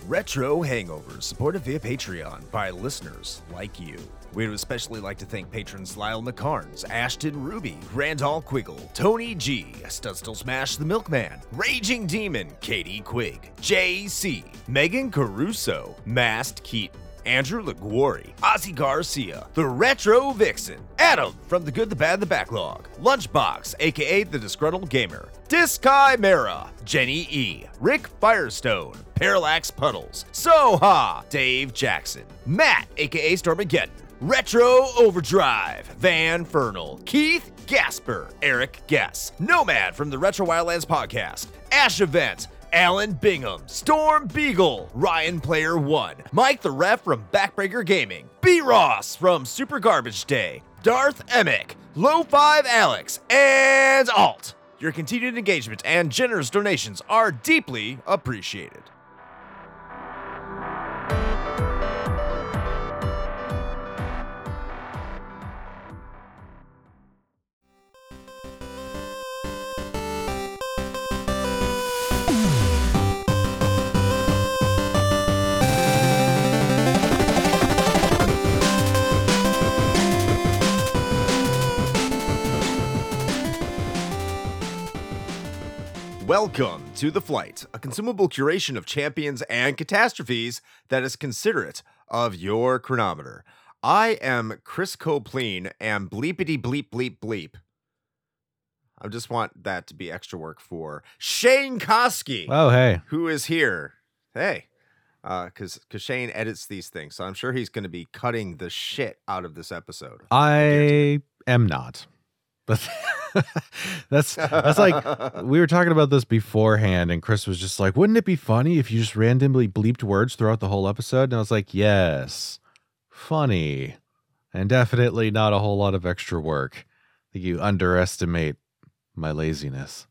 Retro Hangovers, supported via Patreon by listeners like you. We would especially like to thank patrons Lyle McCarnes, Ashton Ruby, Randall Quiggle, Tony G, Studstill Smash the Milkman, Raging Demon, Katie Quigg, JC, Megan Caruso, Mast Keaton, Andrew LaGuarri, Ozzy Garcia, The Retro Vixen, Adam from The Good, the Bad, the Backlog, Lunchbox, aka The Disgruntled Gamer, Diskai Mara, Jenny E, Rick Firestone, Parallax Puddles, Soha, Dave Jackson, Matt, aka Stormageddon, Retro Overdrive, Van Fernal, Keith Gasper, Eric Guess, Nomad from the Retro Wildlands podcast, Ash Event, Alan Bingham, Storm Beagle, Ryan Player 1, Mike the Ref from Backbreaker Gaming, B. Ross from Super Garbage Day, Darth Emick, Low5 Alex, and Alt. Your continued engagement and generous donations are deeply appreciated. Welcome to The Flight, a consumable curation of champions and catastrophes that is considerate of your chronometer. I am Chris Copleen and bleepity bleep bleep bleep. I just want that to be extra work for Shane Koski. Oh, hey. Who is here. Hey. Because Shane edits these things, so I'm sure he's going to be cutting the shit out of this episode. I am not. But that's like, we were talking about this beforehand, and Chris was just like, wouldn't it be funny if you just randomly bleeped words throughout the whole episode? And I was like, yes, funny, and definitely not a whole lot of extra work. I think you underestimate my laziness.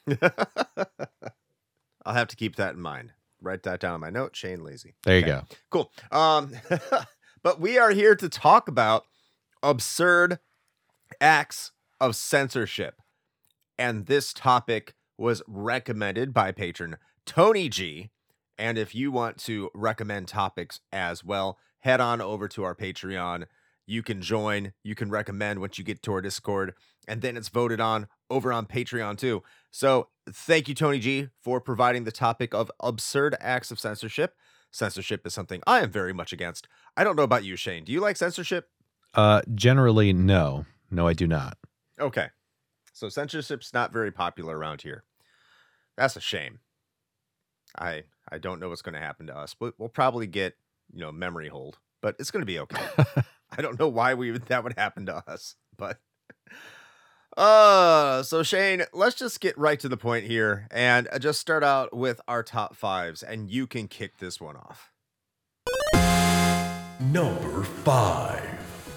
I'll have to keep that in mind. Write that down on my note. Shane Lazy. There you go. Cool. But we are here to talk about absurd acts of censorship. And this topic was recommended by patron Tony G. And if you want to recommend topics as well, head on over to our Patreon. You can join, you can recommend once you get to our Discord, and then it's voted on over on Patreon too. So thank you, Tony G, for providing the topic of absurd acts of censorship. Censorship is something I am very much against. I don't know about you, Shane. Do you like censorship? Generally, no. No, I do not. Okay. So censorship's not very popular around here. That's a shame. I don't know what's going to happen to us. We'll probably get, memory hold, but it's going to be okay. I don't know why that would happen to us, but so Shane, let's just get right to the point here and just start out with our top fives, and you can kick this one off. Number 5.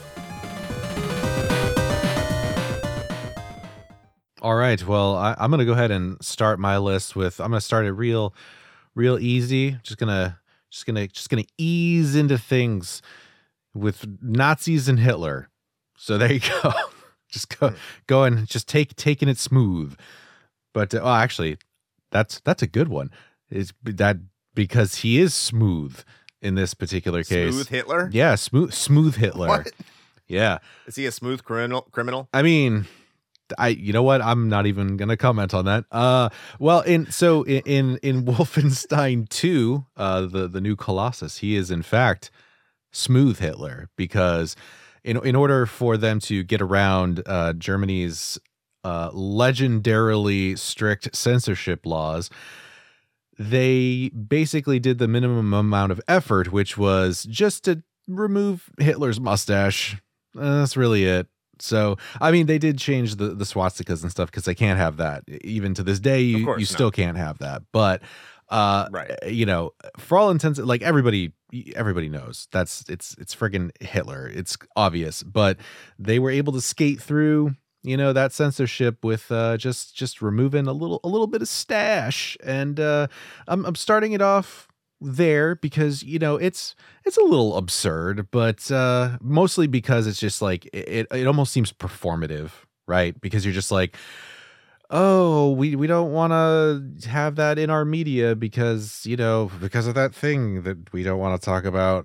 All right. Well, I'm going to go ahead and start my list with, I'm going to start it real easy. Just gonna ease into things with Nazis and Hitler. So there you go. Just go and just taking it smooth. But actually, that's a good one. Is that because he is smooth in this particular case? Smooth Hitler? Yeah, smooth Hitler. What? Yeah. Is he a smooth criminal? I mean, you know what? I'm not even gonna comment on that. Well, in Wolfenstein 2, the new Colossus, he is in fact smooth Hitler, because in order for them to get around Germany's legendarily strict censorship laws, they basically did the minimum amount of effort, which was just to remove Hitler's mustache. That's really it. So, I mean, they did change the swastikas and stuff because they can't have that. Even to this day, you still can't have that. But, right. For all intents, like everybody knows it's friggin' Hitler. It's obvious. But they were able to skate through, that censorship with just removing a little bit of stash. And I'm starting it off there because it's a little absurd, but mostly because it's just like it almost seems performative, right? Because you're just like, oh, we don't want to have that in our media because, because of that thing that we don't want to talk about.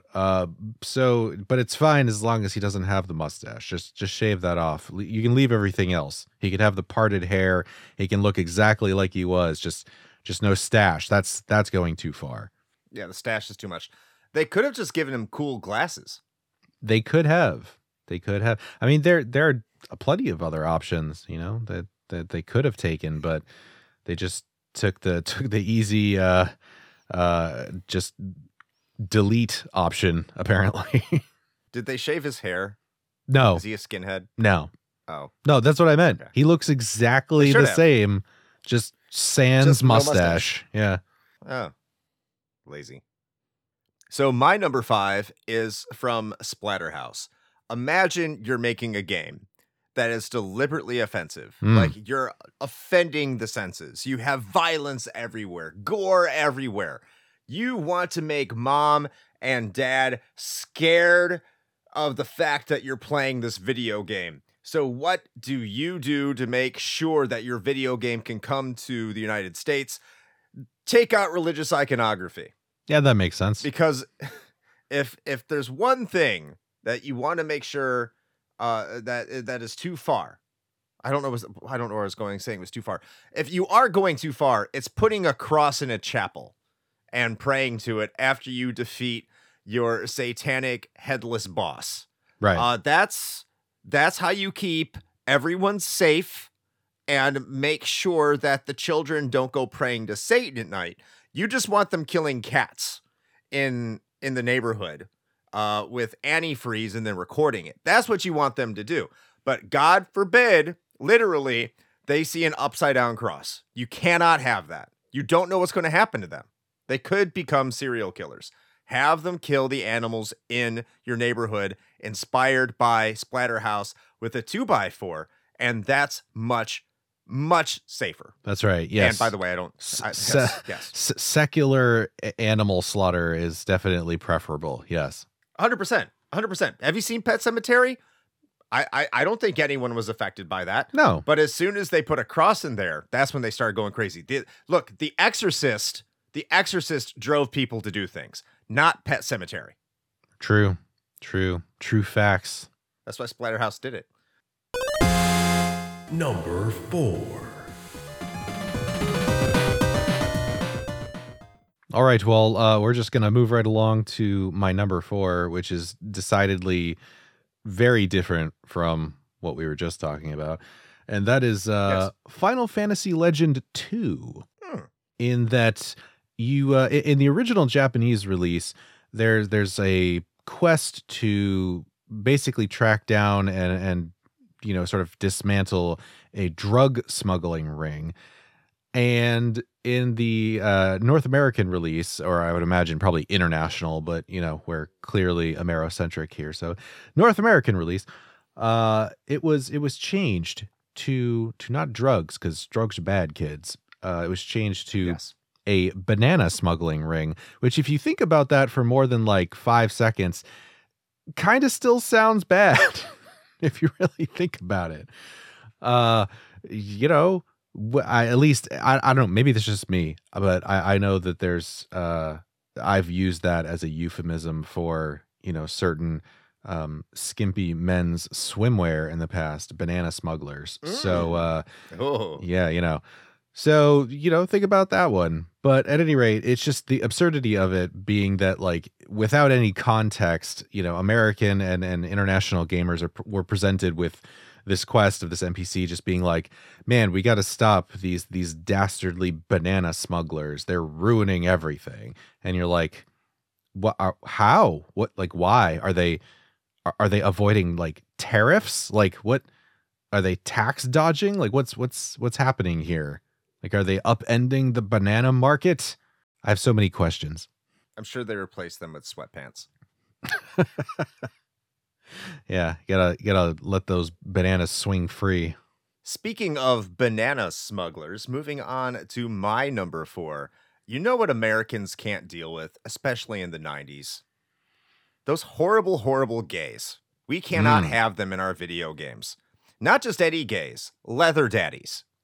But it's fine as long as he doesn't have the mustache. Just shave that off. You can leave everything else. He could have the parted hair. He can look exactly like he was. Just no stash. That's going too far. Yeah, the stash is too much. They could have just given him cool glasses. They could have. I mean, there are plenty of other options, that they could have taken, but they just took the easy just delete option, apparently. Did they shave his hair? No. Is he a skinhead? No. Oh. No, that's what I meant. Okay. He looks exactly the same, just sans Just no mustache. Yeah. Oh. Lazy. So my number 5 is from Splatterhouse. Imagine you're making a game that is deliberately offensive. Like you're offending the senses. You have violence everywhere, gore everywhere. You want to make mom and dad scared of the fact that you're playing this video game. So what do you do to make sure that your video game can come to the United States? Take out religious iconography. Yeah, that makes sense. Because if there's one thing that you want to make sure that is too far. I don't know where I was going saying it was too far. If you are going too far, it's putting a cross in a chapel and praying to it after you defeat your satanic headless boss. Right. That's how you keep everyone safe and make sure that the children don't go praying to Satan at night. You just want them killing cats in the neighborhood with antifreeze and then recording it. That's what you want them to do. But God forbid, literally, they see an upside down cross. You cannot have that. You don't know what's going to happen to them. They could become serial killers. Have them kill the animals in your neighborhood, inspired by Splatterhouse with a 2x4, and that's much safer. That's right. Yes. And by the way, yes. Secular animal slaughter is definitely preferable. Yes. 100%. Have you seen Pet Sematary? I don't think anyone was affected by that. No. But as soon as they put a cross in there, that's when they started going crazy. Look, The Exorcist drove people to do things, not Pet Sematary. True facts. That's why Splatterhouse did it. Number 4. All right, well, we're just going to move right along to my number 4, which is decidedly very different from what we were just talking about. And that is Final Fantasy Legend 2. In that you in the original Japanese release, there's a quest to basically track down and sort of dismantle a drug smuggling ring. And in the North American release, or I would imagine probably international, but we're clearly Amerocentric here. So North American release, it was changed to not drugs, because drugs are bad, kids. It was changed to a banana smuggling ring, which, if you think about that for more than like 5 seconds, kind of still sounds bad. If you really think about it. I don't know, maybe this is just me, but I know that there's I've used that as a euphemism for certain skimpy men's swimwear in the past, banana smugglers. So so think about that one. But at any rate, it's just the absurdity of it being that, like, without any context, American and international gamers were presented with this quest of this NPC just being like, man, we got to stop these dastardly banana smugglers. They're ruining everything. And you're like, how? What? Like, why are they avoiding like tariffs? Like, what are they tax dodging? Like, what's happening here? Like, are they upending the banana market? I have so many questions. I'm sure they replaced them with sweatpants. Yeah, gotta let those bananas swing free. Speaking of banana smugglers, moving on to my number 4. You know what Americans can't deal with, especially in the 90s? Those horrible, horrible gays. We cannot have them in our video games. Not just any gays, leather daddies.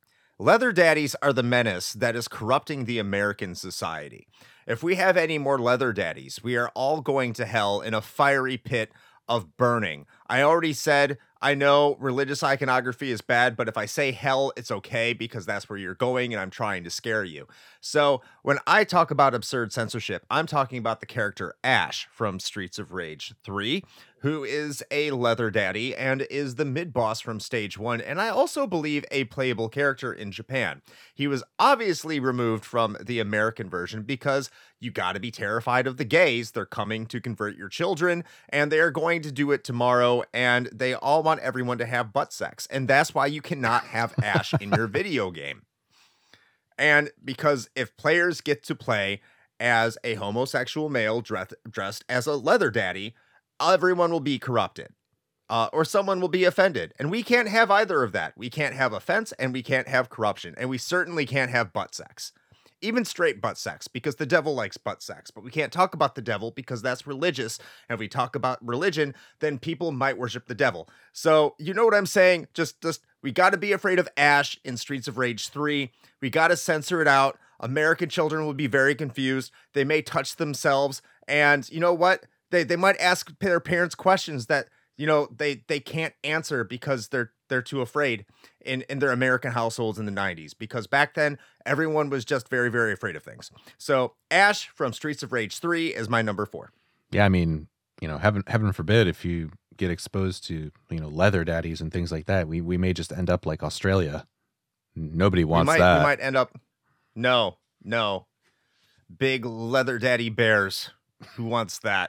Leather daddies are the menace that is corrupting the American society. If we have any more leather daddies, we are all going to hell in a fiery pit of burning. I already said, I know religious iconography is bad, but if I say hell, it's okay because that's where you're going and I'm trying to scare you. So when I talk about absurd censorship, I'm talking about the character Ash from Streets of Rage 3, who is a leather daddy and is the mid-boss from Stage 1, and I also believe a playable character in Japan. He was obviously removed from the American version because you gotta be terrified of the gays. They're coming to convert your children, and they are going to do it tomorrow, and they all want everyone to have butt sex, and that's why you cannot have Ash in your video game. And because if players get to play as a homosexual male dressed as a leather daddy, everyone will be corrupted, or someone will be offended. And we can't have either of that. We can't have offense and we can't have corruption. And we certainly can't have butt sex, even straight butt sex, because the devil likes butt sex. But we can't talk about the devil because that's religious. And if we talk about religion, then people might worship the devil. So you know what I'm saying? Just we got to be afraid of Ash in Streets of Rage 3. We got to censor it out. American children will be very confused. They may touch themselves. And you know what? They might ask their parents questions that, you know, they can't answer because they're too afraid in their American households in the 90s, because back then everyone was just very, very afraid of things. So Ash from Streets of Rage 3 is my number 4. Yeah, I mean, you know, heaven forbid if you get exposed to, you know, leather daddies and things like that, we may just end up like Australia. Nobody wants that. We might end up no big leather daddy bears. Who wants that?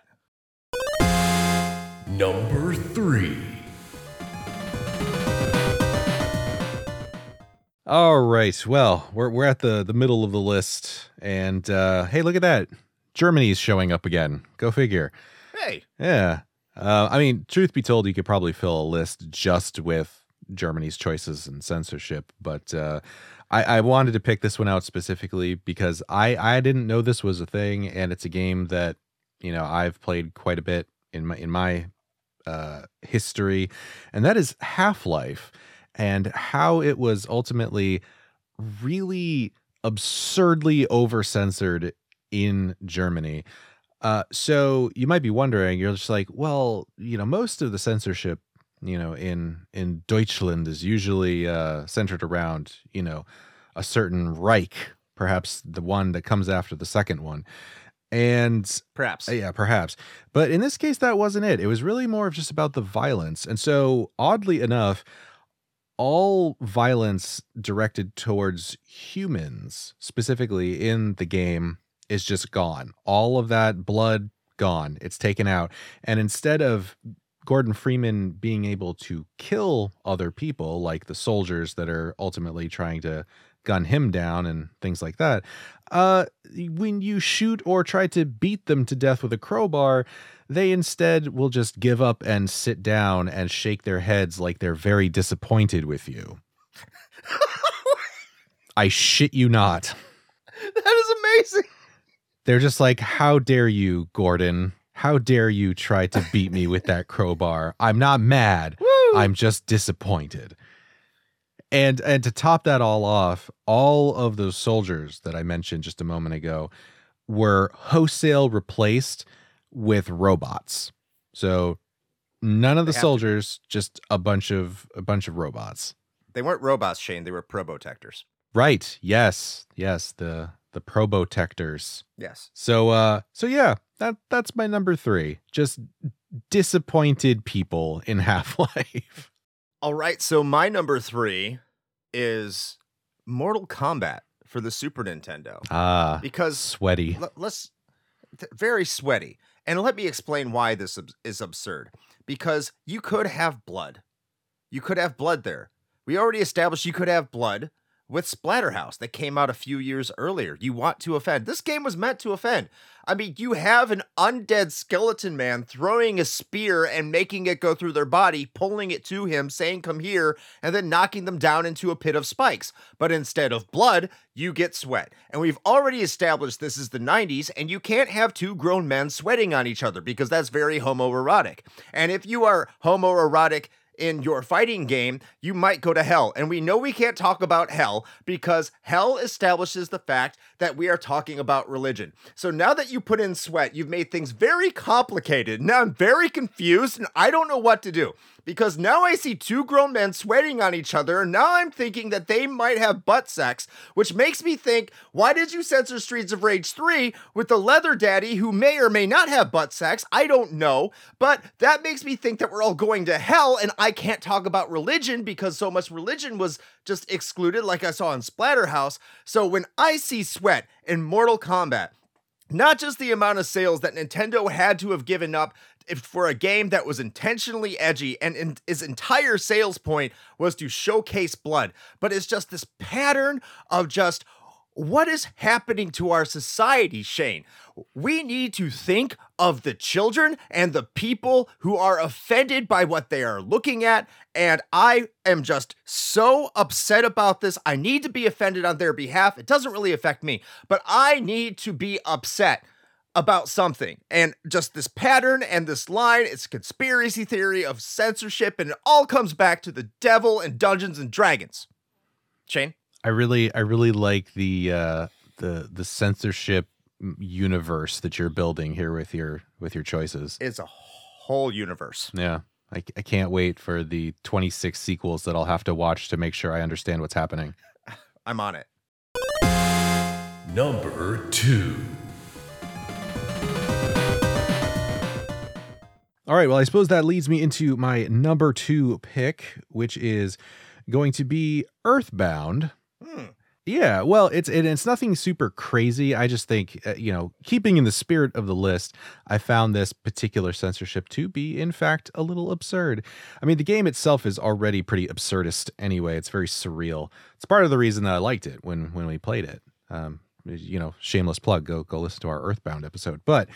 Number 3. All right. Well, we're at the middle of the list, and hey, look at that. Germany's showing up again. Go figure. Hey. Yeah. I mean, truth be told, you could probably fill a list just with Germany's choices and censorship, but I wanted to pick this one out specifically because I didn't know this was a thing, and it's a game that, you know, I've played quite a bit in my history, and that is Half-Life, and how it was ultimately really absurdly over-censored in Germany. So you might be wondering, you're just like, well, you know, most of the censorship, you know, in Deutschland is usually centered around, you know, a certain Reich, perhaps the one that comes after the second one. And Perhaps. yeah, perhaps. But in this case, that wasn't it. It was really more of just about the violence. And so, oddly enough, all violence directed towards humans, specifically in the game, is just gone. All of that blood, gone. It's taken out. And instead of Gordon Freeman being able to kill other people, like the soldiers that are ultimately trying to gun him down and things like that, when you shoot or try to beat them to death with a crowbar, they instead will just give up and sit down and shake their heads like they're very disappointed with you. I shit you not. That is amazing. They're just like, how dare you, Gordon? How dare you try to beat me with that crowbar? I'm not mad. Woo! I'm just disappointed. And to top that all off, all of those soldiers that I mentioned just a moment ago were wholesale replaced with robots. So none of the soldiers, just a bunch of robots. They weren't robots, Shane. They were probotectors. Right. Yes. The probotectors. Yes. So yeah, that's my number 3. Just disappointed people in Half-Life. All right, so my number 3 is Mortal Kombat for the Super Nintendo. Because sweaty. Very sweaty. And let me explain why this is absurd. Because you could have blood. You could have blood there. We already established you could have blood with Splatterhouse that came out a few years earlier. You want to offend. This game was meant to offend. I mean, you have an undead skeleton man throwing a spear and making it go through their body, pulling it to him, saying, come here, and then knocking them down into a pit of spikes. But instead of blood, you get sweat. And we've already established this is the 90s, and you can't have two grown men sweating on each other because that's very homoerotic. And if you are homoerotic in your fighting game, you might go to hell. And we know we can't talk about hell because hell establishes the fact that we are talking about religion. So now that you put in sweat, you've made things very complicated. Now I'm very confused and I don't know what to do. Because now I see two grown men sweating on each other, and now I'm thinking that they might have butt sex, which makes me think, why did you censor Streets of Rage 3 with the leather daddy who may or may not have butt sex? I don't know, but that makes me think that we're all going to hell, and I can't talk about religion because so much religion was just excluded like I saw in Splatterhouse. So when I see sweat in Mortal Kombat, not just the amount of sales that Nintendo had to have given up for a game that was intentionally edgy and its entire sales point was to showcase blood, but it's just this pattern of just what is happening to our society, Shane. We need to think of the children and the people who are offended by what they are looking at, and I am just so upset about this. I need to be offended on their behalf. It doesn't really affect me, but I need to be upset about something. And just this pattern and this line, it's a conspiracy theory of censorship, and it all comes back to the devil and Dungeons and Dragons. Shane? I really like the censorship universe that you're building here with your choices. It's a whole universe. Yeah. I can't wait for the 26 sequels that I'll have to watch to make sure I understand what's happening. I'm on it. Number 2. All right, well, I suppose that leads me into my number 2 pick, which is going to be Earthbound. Yeah, well, it's nothing super crazy. I just think, keeping in the spirit of the list, I found this particular censorship to be, in fact, a little absurd. I mean, the game itself is already pretty absurdist anyway. It's very surreal. It's part of the reason that I liked it when we played it. Shameless plug, go listen to our Earthbound episode. But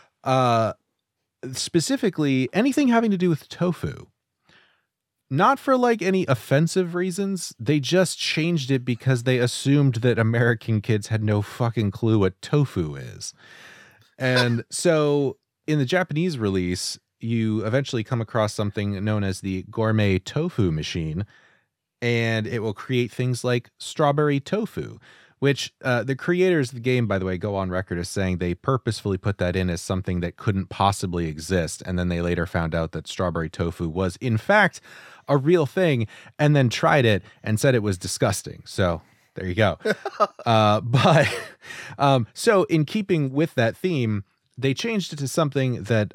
specifically, anything having to do with tofu. Not for like any offensive reasons. They just changed it because they assumed that American kids had no fucking clue what tofu is. And so in the Japanese release, you eventually come across something known as the Gourmet Tofu Machine, and it will create things like strawberry tofu, which the creators of the game, by the way, go on record as saying they purposefully put that in as something that couldn't possibly exist. And then they later found out that strawberry tofu was, in fact, a real thing, and then tried it and said it was disgusting. So there you go. So in keeping with that theme, they changed it to something that,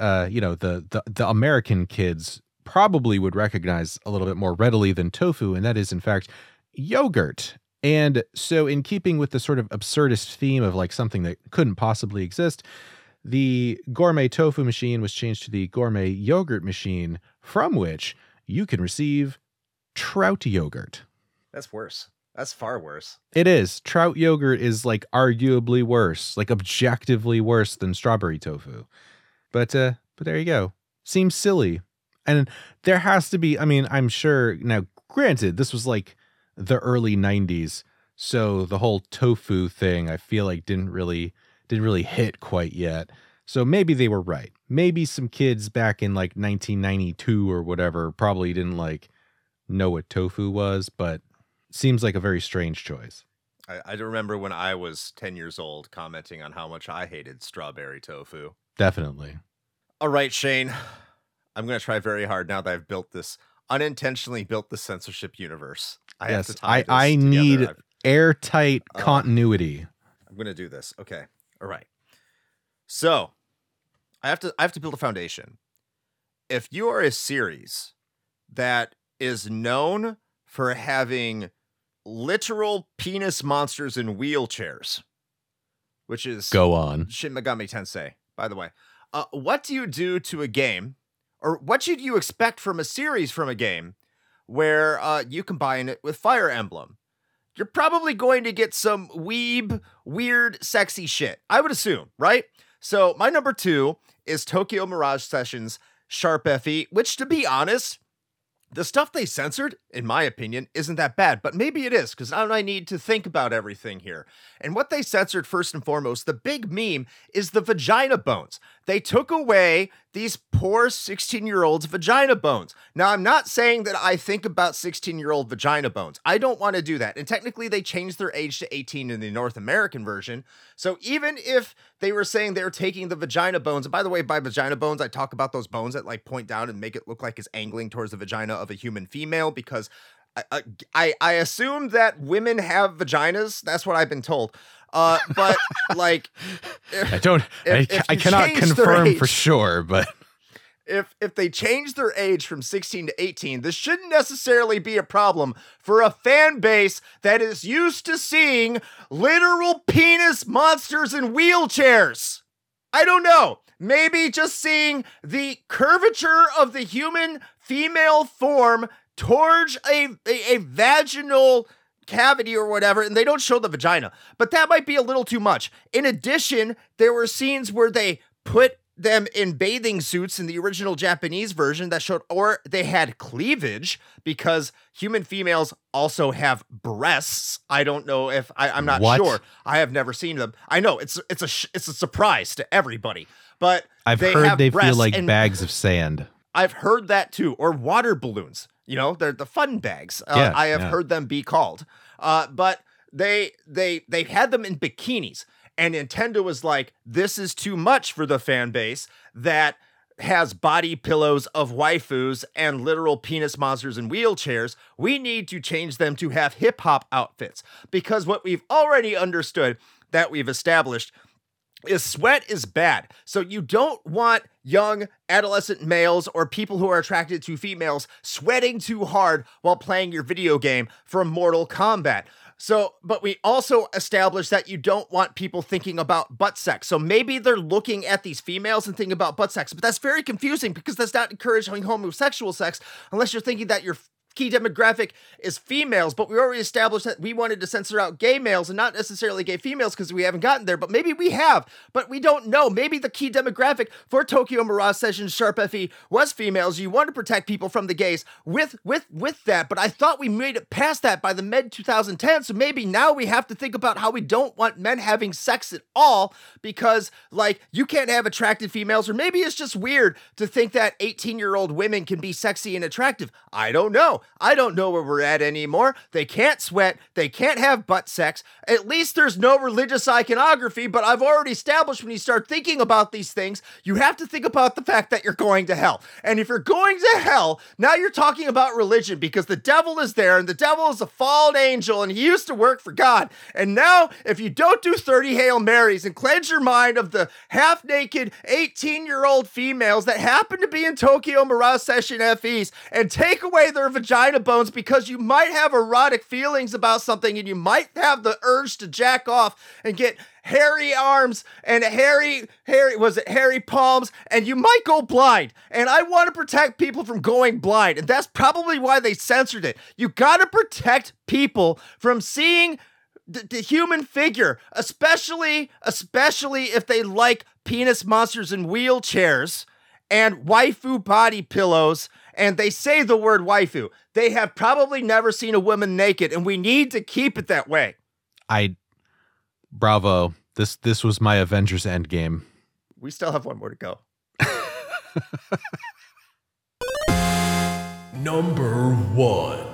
the American kids probably would recognize a little bit more readily than tofu. And that is, in fact, yogurt. And so in keeping with the sort of absurdist theme of like something that couldn't possibly exist, the Gourmet Tofu Machine was changed to the Gourmet Yogurt Machine, from which you can receive trout yogurt. That's worse. That's far worse. It is. Trout yogurt is like arguably worse, like objectively worse than strawberry tofu. But there you go. Seems silly. And there has to be, I mean, I'm sure, now granted, this was like the early 90s, so the whole tofu thing I feel like didn't really hit quite yet. So maybe they were right. Maybe some kids back in like 1992 or whatever probably didn't like know what tofu was, but seems like a very strange choice. I remember when I was 10 years old commenting on how much I hated strawberry tofu. Definitely. All right, Shane, I'm going to try very hard now that I've unintentionally built the censorship universe. I need airtight continuity. I'm going to do this. Okay. All right. So I have to build a foundation. If you are a series that is known for having literal penis monsters in wheelchairs, which is go on Shin Megami Tensei, by the way, what do you do to a game, or what should you expect from a series from a game where you combine it with Fire Emblem? You're probably going to get some weeb, weird, sexy shit, I would assume, right? So my number 2 is Tokyo Mirage Sessions Sharp FE, which, to be honest, the stuff they censored, in my opinion, isn't that bad, but maybe it is, because now I need to think about everything here. And what they censored, first and foremost, the big meme is the vagina bones. they took away these poor 16-year-olds' vagina bones. Now, I'm not saying that I think about 16-year-old vagina bones. I don't want to do that. And technically, they changed their age to 18 in the North American version. So even if they were saying they were taking the vagina bones, and by the way, by vagina bones, I talk about those bones that like point down and make it look like it's angling towards the vagina of a human female, because I assume that women have vaginas. That's what I've been told. But like, I cannot confirm for sure, but if they change their age from 16 to 18, this shouldn't necessarily be a problem for a fan base that is used to seeing literal penis monsters in wheelchairs. I don't know. Maybe just seeing the curvature of the human female form towards a vaginal cavity or whatever, and they don't show the vagina, but that might be a little too much. In addition, there were scenes where they put them in bathing suits in the original Japanese version that showed, or they had cleavage, because human females also have breasts. I don't know if I'm not sure. I have never seen them. I know it's a surprise to everybody, but I've heard they feel like bags of sand. I've heard that too, or water balloons. You know, they're the fun bags. I have heard them be called. But they had them in bikinis, and Nintendo was like, this is too much for the fan base that has body pillows of waifus and literal penis monsters in wheelchairs. We need to change them to have hip hop outfits, because what we've already understood, that we've established, is sweat is bad. So you don't want young adolescent males or people who are attracted to females sweating too hard while playing your video game for Mortal Kombat. So, but we also established that you don't want people thinking about butt sex. So maybe they're looking at these females and thinking about butt sex, but that's very confusing, because that's not encouraging homosexual sex unless you're thinking that your key demographic is females. But we already established that we wanted to censor out gay males and not necessarily gay females, because we haven't gotten there, but maybe we have, but we don't know. Maybe the key demographic for Tokyo Mirage Sessions Sharp FE was females. You want to protect people from the gays with that, but I thought we made it past that by the mid 2010s. So maybe now we have to think about how we don't want men having sex at all, because like you can't have attractive females, or maybe it's just weird to think that 18-year-old women can be sexy and attractive. I don't know. I don't know where we're at anymore. They can't sweat. They can't have butt sex. At least there's no religious iconography, but I've already established when you start thinking about these things, you have to think about the fact that you're going to hell. And if you're going to hell, now you're talking about religion, because the devil is there, and the devil is a fallen angel, and he used to work for God. And now, if you don't do 30 Hail Marys and cleanse your mind of the half-naked 18-year-old females that happen to be in Tokyo Mirage Session FEs and take away their vagina bones, because you might have erotic feelings about something, and you might have the urge to jack off and get hairy arms and hairy palms, and you might go blind. And I want to protect people from going blind, and that's probably why they censored it. You got to protect people from seeing the human figure, especially if they like penis monsters in wheelchairs and waifu body pillows, and they say the word waifu. They have probably never seen a woman naked, and we need to keep it that way. Bravo. This was my Avengers Endgame. We still have one more to go. Number 1.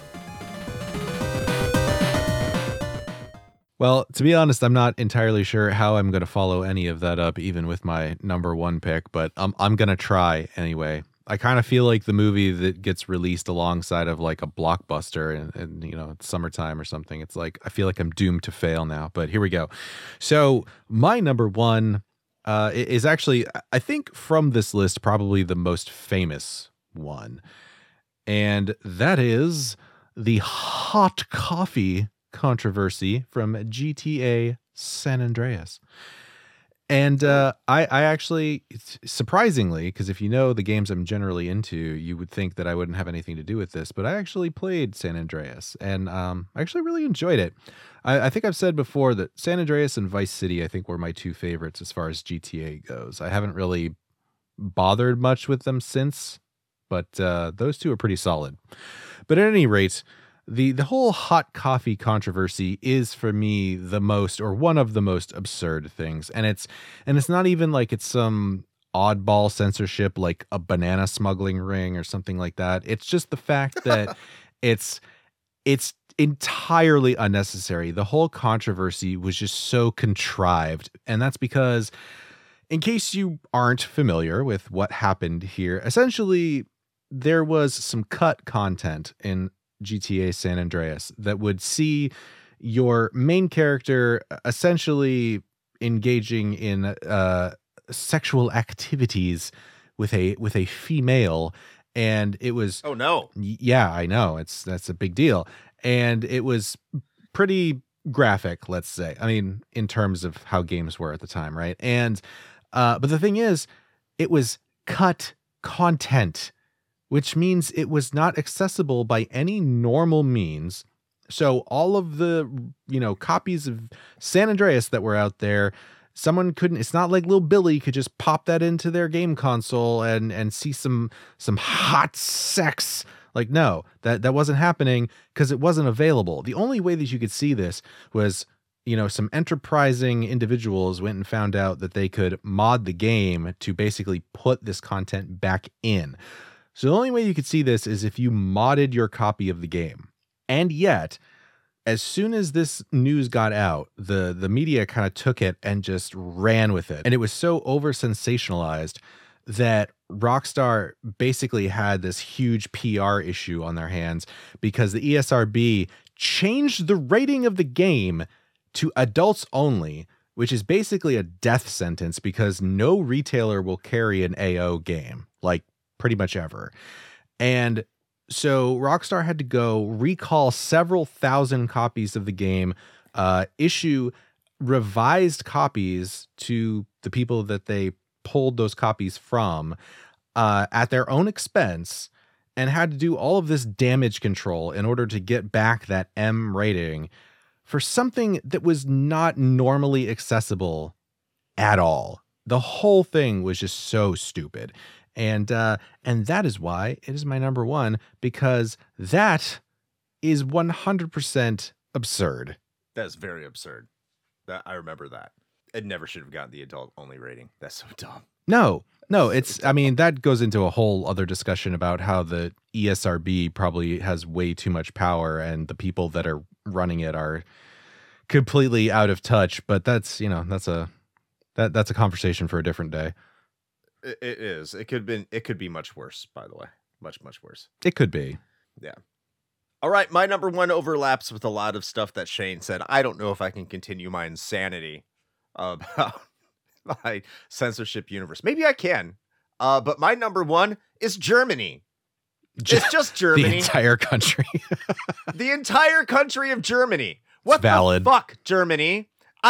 Well, to be honest, I'm not entirely sure how I'm going to follow any of that up, even with my number 1 pick, but I'm going to try anyway. I kind of feel like the movie that gets released alongside of like a blockbuster and you know, it's summertime or something. It's like, I feel like I'm doomed to fail now, but here we go. So my number 1 is actually, I think from this list, probably the most famous one. And that is the hot coffee controversy from GTA San Andreas. And I actually, surprisingly, because if you know the games I'm generally into, you would think that I wouldn't have anything to do with this, but I actually played San Andreas, and I actually really enjoyed it. I think I've said before that San Andreas and Vice City, I think, were my 2 favorites as far as GTA goes. I haven't really bothered much with them since, but those 2 are pretty solid. But at any rate, the whole hot coffee controversy is for me the most, or one of the most absurd things. And it's not even like it's some oddball censorship like a banana smuggling ring or something like that. It's just the fact that it's entirely unnecessary. The whole controversy was just so contrived. And that's because, in case you aren't familiar with what happened here, essentially there was some cut content in GTA San Andreas that would see your main character essentially engaging in sexual activities with a female, and it was, oh no, yeah, I know, that's a big deal, and it was pretty graphic, let's say. I mean, in terms of how games were at the time, right? And but the thing is, it was cut content, which means it was not accessible by any normal means. So all of the, copies of San Andreas that were out there, someone couldn't, it's not like Lil Billy could just pop that into their game console and see some hot sex. Like, no, that wasn't happening because it wasn't available. The only way that you could see this was, some enterprising individuals went and found out that they could mod the game to basically put this content back in. So the only way you could see this is if you modded your copy of the game. And yet, as soon as this news got out, the media kind of took it and just ran with it. And it was so over sensationalized that Rockstar basically had this huge PR issue on their hands because the ESRB changed the rating of the game to adults only, which is basically a death sentence because no retailer will carry an AO game, like pretty much ever. And so Rockstar had to go recall several thousand copies of the game, issue revised copies to the people that they pulled those copies from at their own expense, and had to do all of this damage control in order to get back that M rating for something that was not normally accessible at all. The whole thing was just so stupid. And that is why it is my number one, because that is 100% absurd. That's very absurd. I remember that. It never should have gotten the adult only rating. That's so dumb. No, I mean, that goes into a whole other discussion about how the ESRB probably has way too much power and the people that are running it are completely out of touch. But that's a conversation for a different day. It is. It could be much worse, by the way. Much worse. It could be. Yeah. All right, my number one overlaps with a lot of stuff that Shane said. I don't know if I can continue my insanity about my censorship universe. Maybe I can. But my number one is Germany. It's just Germany. The entire country. The entire country of Germany. What valid. The fuck, Germany?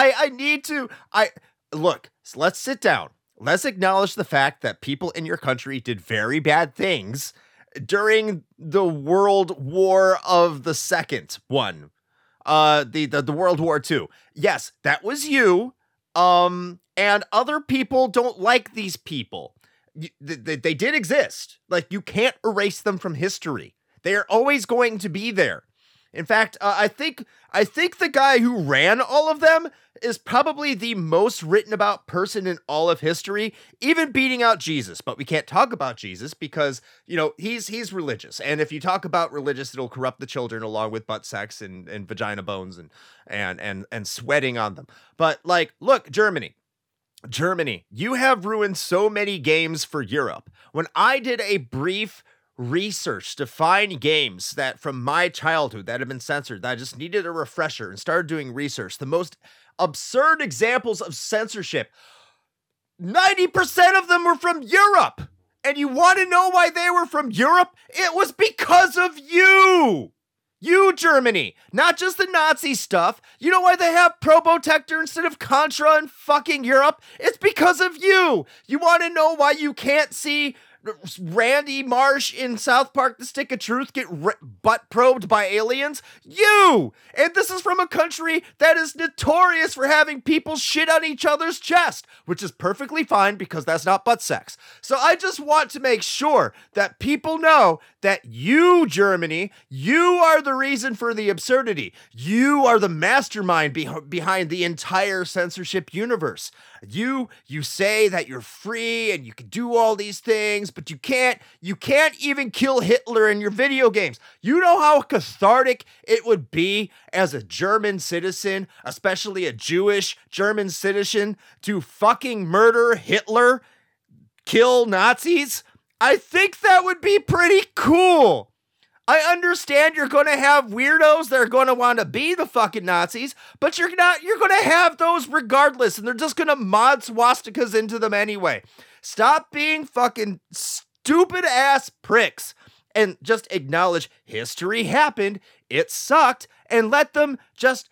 Look, let's sit down. Let's acknowledge the fact that people in your country did very bad things during the World War of the Second one. The World War II. Yes, that was you. And other people don't like these people. They did exist. Like, you can't erase them from history. They are always going to be there. In fact, I think the guy who ran all of them is probably the most written about person in all of history, even beating out Jesus. But we can't talk about Jesus because, he's religious. And if you talk about religious, it'll corrupt the children along with butt sex and vagina bones and sweating on them. But look, Germany, you have ruined so many games for Europe. When I did a brief research to find games that from my childhood that have been censored, that I just needed a refresher, and started doing research, the most absurd examples of censorship, 90% of them were from Europe. And you want to know why they were from Europe? It was because of you. You, Germany. Not just the Nazi stuff. You know why they have Probotector instead of Contra in fucking Europe? It's because of you. You want to know why you can't see Randy Marsh in South Park: The Stick of Truth get butt probed by aliens? You! And this is from a country that is notorious for having people shit on each other's chest, which is perfectly fine because that's not butt sex. So I just want to make sure that people know that you, Germany, you are the reason for the absurdity. You are the mastermind behind the entire censorship universe. You say that you're free and you can do all these things, but you can't even kill Hitler in your video games. You know how cathartic it would be as a German citizen, especially a Jewish German citizen, to fucking murder Hitler, kill Nazis? I think that would be pretty cool. I understand you're going to have weirdos that are going to want to be the fucking Nazis, but you're going to have those regardless, and they're just going to mod swastikas into them anyway. Stop being fucking stupid ass pricks and just acknowledge history happened, it sucked, and let them just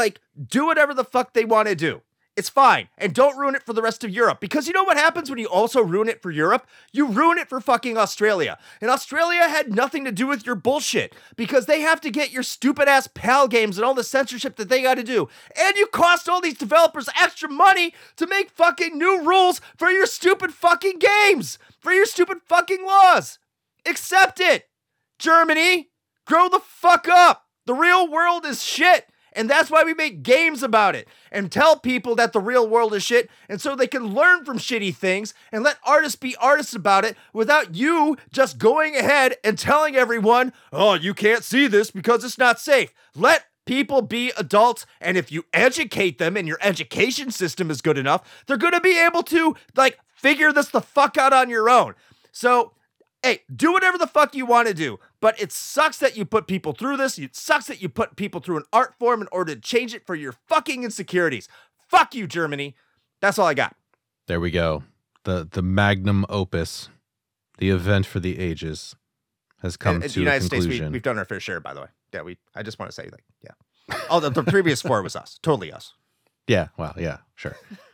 do whatever the fuck they want to do. It's fine. And don't ruin it for the rest of Europe. Because you know what happens when you also ruin it for Europe? You ruin it for fucking Australia. And Australia had nothing to do with your bullshit. Because they have to get your stupid ass PAL games and all the censorship that they got to do. And you cost all these developers extra money to make fucking new rules for your stupid fucking games. For your stupid fucking laws. Accept it. Germany, grow the fuck up. The real world is shit. And that's why we make games about it and tell people that the real world is shit, and so they can learn from shitty things and let artists be artists about it without you just going ahead and telling everyone, oh, you can't see this because it's not safe. Let people be adults, and if you educate them and your education system is good enough, they're going to be able to figure this the fuck out on your own. So, hey, do whatever the fuck you want to do, but it sucks that you put people through this. It sucks that you put people through an art form in order to change it for your fucking insecurities. Fuck you, Germany. That's all I got. There we go. The magnum opus, the event for the ages, has come to the United a conclusion. States, we've done our fair share, by the way. Yeah, I just want to say, yeah. Oh, the previous 4 was us. Totally us. Yeah, well, yeah, sure.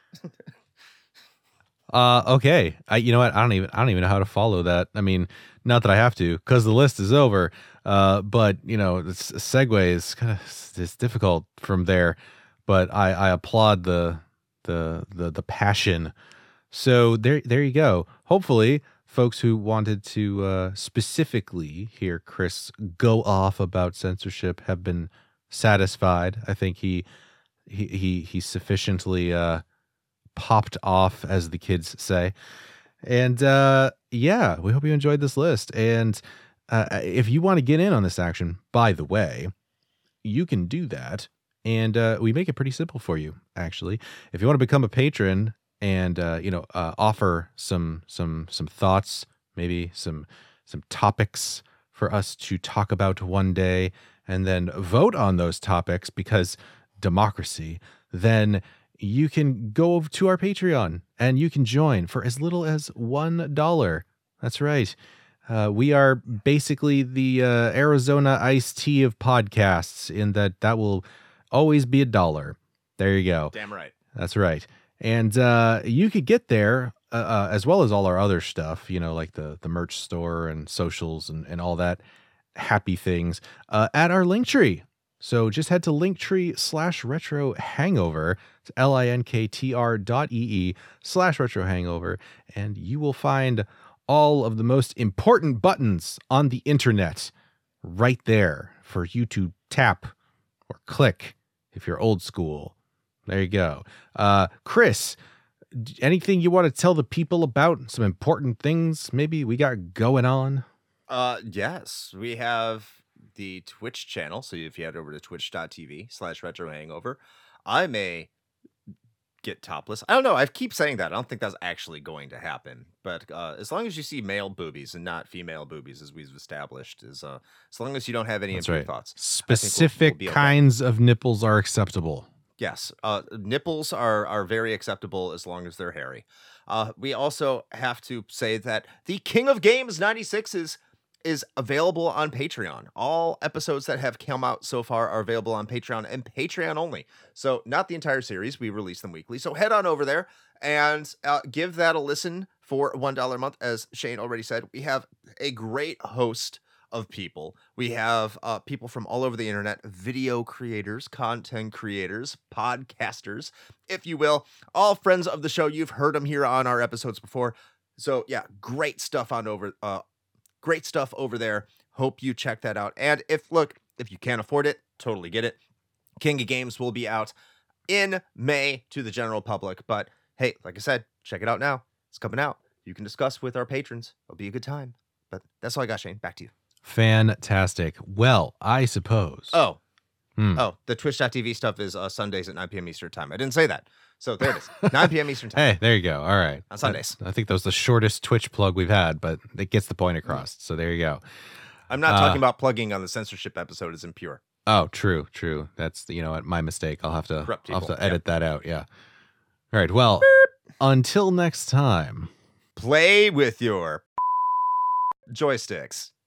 Okay. You know what? I don't even know how to follow that. I mean, not that I have to, because the list is over. But the segue is kind of it's difficult from there. But I applaud the passion. So there you go. Hopefully, folks who wanted to specifically hear Chris go off about censorship have been satisfied. I think he sufficiently popped off, as the kids say. And yeah, we hope you enjoyed this list. And if you want to get in on this action, by the way, you can do that. And we make it pretty simple for you, actually. If you want to become a patron and offer some thoughts, maybe some topics for us to talk about one day, and then vote on those topics because democracy, then you can go to our Patreon and you can join for as little as $1. That's right. We are basically the Arizona iced tea of podcasts, in that will always be $1. There you go. Damn right. That's right. And you could get there as well as all our other stuff, like the merch store and socials and all that happy things at our Linktree. So just head to Linktree/Retro Hangover. It's linktr.ee/Retro Hangover, and you will find all of the most important buttons on the internet right there for you to tap or click if you're old school. There you go. Chris, anything you want to tell the people about? Some important things maybe we got going on? Yes, we have the Twitch channel. So if you head over to twitch.tv/Retro Hangover, I may get topless. I don't know. I keep saying that. I don't think that's actually going to happen. But as long as you see male boobies and not female boobies, as we've established, as long as you don't have any improved thoughts. Specific kinds of nipples are acceptable. Yes, nipples are very acceptable as long as they're hairy. We also have to say that the King of Games 96 is available on Patreon. All episodes that have come out so far are available on Patreon and Patreon only. So not the entire series. We release them weekly. So head on over there and give that a listen for $1 a month. As Shane already said, we have a great host of people. We have people from all over the internet, video creators, content creators, podcasters, if you will, all friends of the show. You've heard them here on our episodes before. So yeah, great stuff on over Great stuff over there. Hope you check that out. And if you can't afford it, totally get it. King of Games will be out in May to the general public. But hey, like I said, check it out now. It's coming out. You can discuss with our patrons. It'll be a good time. But that's all I got, Shane. Back to you. Fantastic. Well, I suppose. Oh, the Twitch.tv stuff is Sundays at 9 p.m. Eastern time. I didn't say that. So there it is. 9 p.m. Eastern time. Hey, there you go. All right. On Sundays. I think that was the shortest Twitch plug we've had, but it gets the point across. So there you go. I'm not talking about plugging on the censorship episode as impure. Oh, true. That's, my mistake. I'll have to edit that out. Yeah. All right. Well, until next time. Play with your joysticks.